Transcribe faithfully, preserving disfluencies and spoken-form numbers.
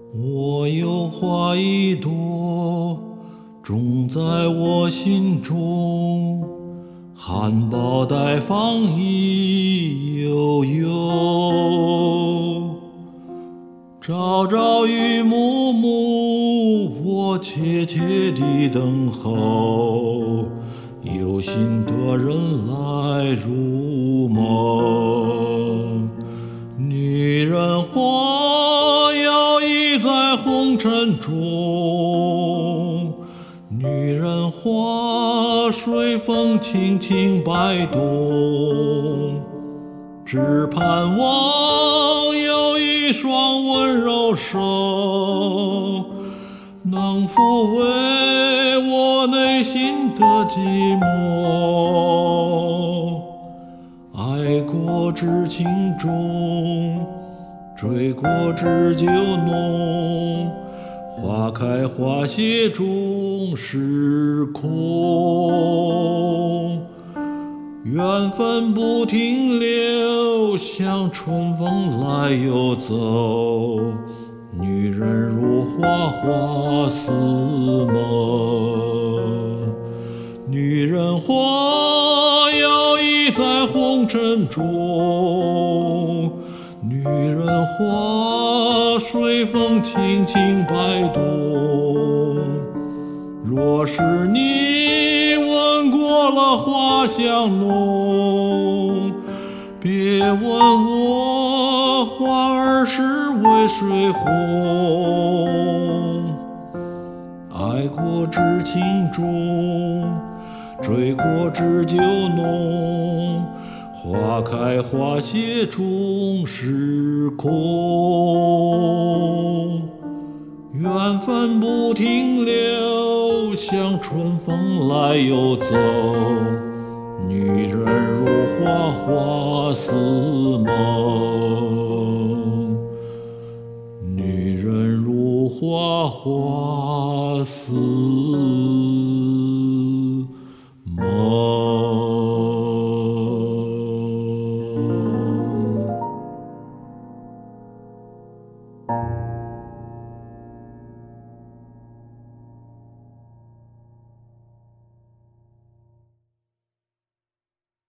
我有花一朵，种在我心中，含苞待放意悠悠。朝朝与暮暮，我切切地等候，有心的人来入梦。女人花摇曳在红尘中，女人花随风轻轻摆动，只盼望有一双温柔手，能抚慰我内心的寂寞。爱过知情重，追过知酒浓，花开花谢终是空。缘分不停留，像春风来又走，女人如花，花似梦。女人花摇曳在红尘中，女人花随风轻轻摆动。若是你闻过了花香浓，别问我花儿是为谁红。爱过知情重，追过知酒浓，花开花谢终是空。缘分不停留，像春风来又走，女人如花，花似梦。女人如花，花似梦。